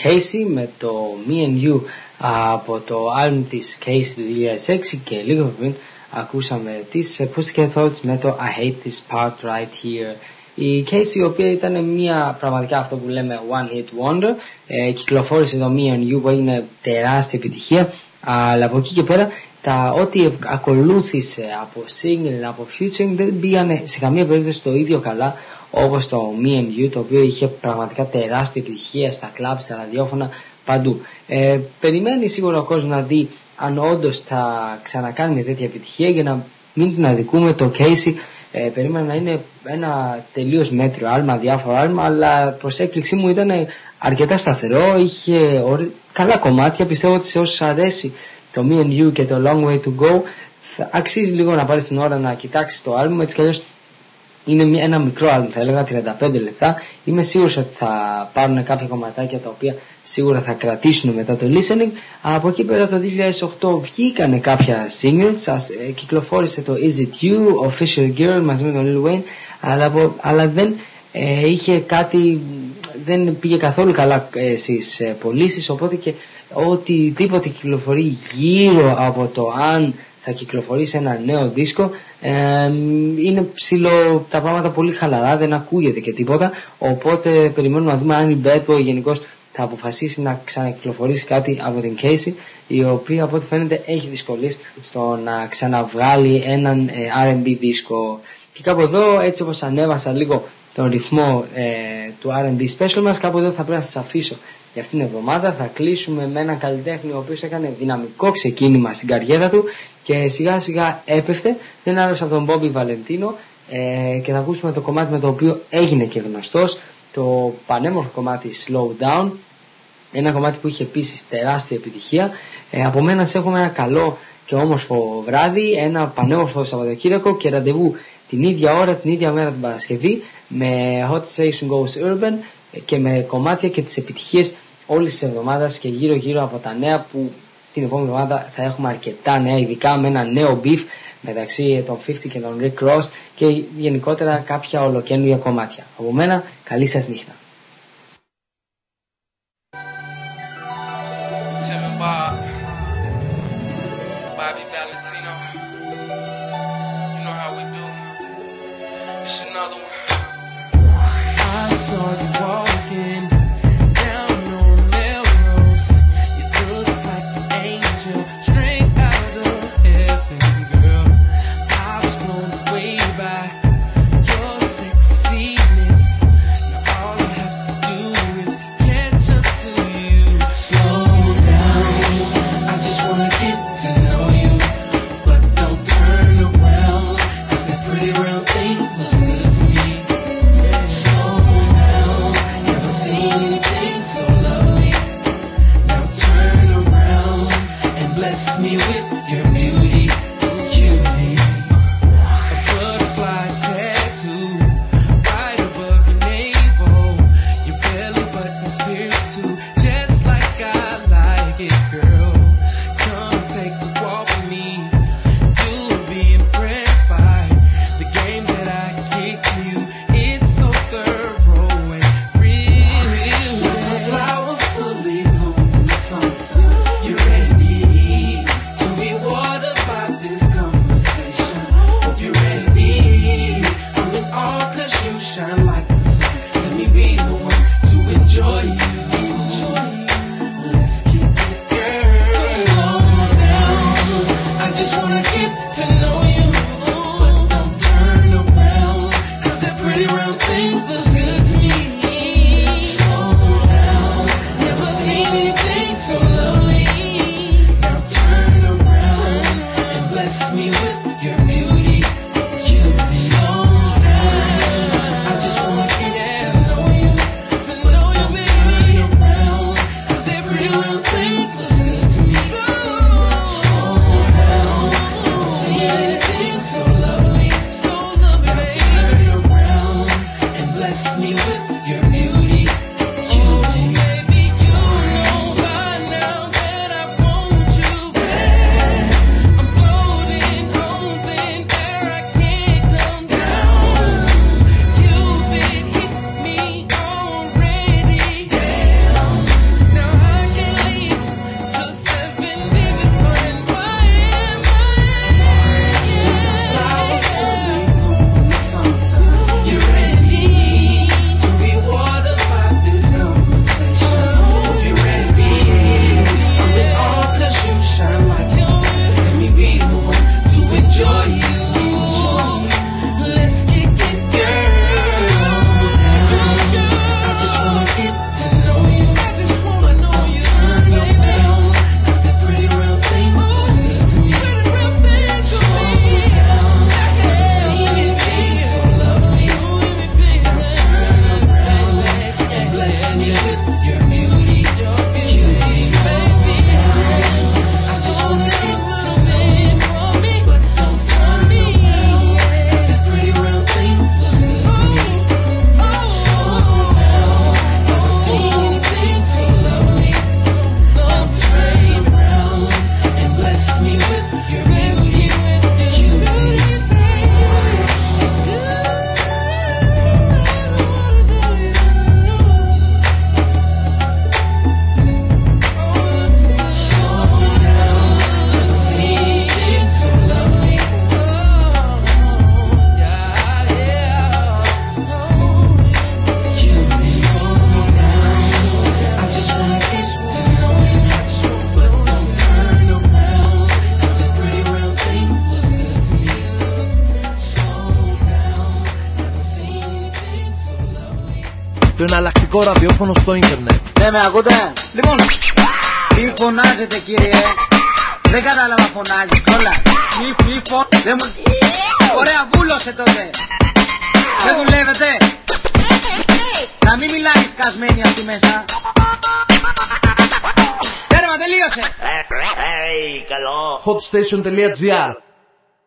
C: Casey με το Me and You από το album της Casey του 2006 και λίγο πριν ακούσαμε τις Pussycat Dolls με το I Hate This Part Right Here. Η Casey, η οποία ήταν μια πραγματικά αυτό που λέμε one hit wonder, κυκλοφόρησε το Me and You που έγινε τεράστια επιτυχία, αλλά από εκεί και πέρα ό,τι ακολούθησε από single, από featuring δεν πήγανε σε καμία περίπτωση το ίδιο καλά όπως το Me and You, το οποίο είχε πραγματικά τεράστια επιτυχία στα κλαμπ, στα ραδιόφωνα, παντού. Περιμένει σίγουρα ο κόσμος να δει αν όντως θα ξανακάνει μια τέτοια επιτυχία, για να μην την αδικούμε. Το Casey περίμενα να είναι ένα τελείως μέτριο άλμα, διάφορο άλμα, αλλά προς έκπληξή μου ήταν αρκετά σταθερό, είχε καλά κομμάτια. Πιστεύω ότι σε όσους αρέσει το Me and You και το Long Way to Go αξίζει λίγο να πάρεις την ώρα να κοιτάξεις το άλμπουμ. Έτσι κι αλλιώς είναι ένα μικρό άλμπουμ, θα έλεγα 35 λεπτά. Είμαι σίγουρος ότι θα πάρουν κάποια κομματάκια τα οποία σίγουρα θα κρατήσουν μετά το listening. Από εκεί πέρα το 2008 βγήκανε κάποια singles, κυκλοφόρησε το Is It You, Official Girl μαζί με τον Lil Wayne, αλλά δεν είχε κάτι, δεν πήγε καθόλου καλά στις πωλήσεις, οπότε και οτιδήποτε κυκλοφορεί γύρω από το αν θα κυκλοφορήσει ένα νέο δίσκο, είναι ψηλό τα πράγματα πολύ χαλαρά, δεν ακούγεται και τίποτα, οπότε περιμένουμε να δούμε αν η Bad Boy γενικώς θα αποφασίσει να ξανακυκλοφορήσει κάτι από την Casey, η οποία από ό,τι φαίνεται έχει δυσκολίες στο να ξαναβγάλει έναν R&B δίσκο. Και κάπου εδώ, έτσι όπως ανέβασα λίγο τον ρυθμό του R&B special μας, κάπου εδώ θα πρέπει να σας αφήσω για αυτήν την εβδομάδα. Θα κλείσουμε με έναν καλλιτέχνη ο οποίος έκανε δυναμικό ξεκίνημα στην καριέρα του και σιγά σιγά έπεφτε, δεν άλλος από τον Bobby Valentino, και θα ακούσουμε το κομμάτι με το οποίο έγινε και γνωστός, το πανέμορφο κομμάτι Slow Down, ένα κομμάτι που είχε επίσης τεράστια επιτυχία. Από μένα σε έχουμε ένα καλό και όμορφο βράδυ, ένα πανέμορφο Σαββατοκύριακο και ραντεβού την ίδια ώρα, την ίδια μέρα την Παρασκευή με Hot Station Goes Urban και με κομμάτια και τις επιτυχίες όλης της εβδομάδας και γύρω γύρω από τα νέα, που την επόμενη εβδομάδα θα έχουμε αρκετά νέα, ειδικά με ένα νέο beef μεταξύ των 50 και των Rick Ross και γενικότερα κάποια ολοκαίνουργια κομμάτια. Από μένα, καλή σας νύχτα.
J: Bobby Valentino, you know how we do. It's another one. I saw you walking down on Melrose. You look like an angel straight out of heaven, girl. I was blown away by your sexiness. Now all I have to do is catch up to you. Slow down, I just wanna get to know you, but don't turn around, 'cause that pretty round thing looks good to me. Slow down, never seen anything so lovely. Now turn around and bless me with your beauty, cutie. A butterfly tattoo right above your navel. Your belly button's pierced too, just like I like it, girl. Come take a walk with me. You'll be impressed by the game that I kick you. It's so thorough and real. Flowers fully bloom in the summertime. You're ready to eat. To be watered by
B: εναλλακτικό ραδιόφωνο στο ίντερνετ.
K: Ναι, με ακούτε? Λοιπόν, τι φωνάζετε κύριε? Δεν κατάλαβα φωνάζει. Όλα. Μη δεν μου... Ωραία, βούλωσε τότε. Δεν δουλεύετε? Να μην μιλάει σκασμένη αυτή μέσα. Τέρμα, τελείωσε.
B: Hotstation.gr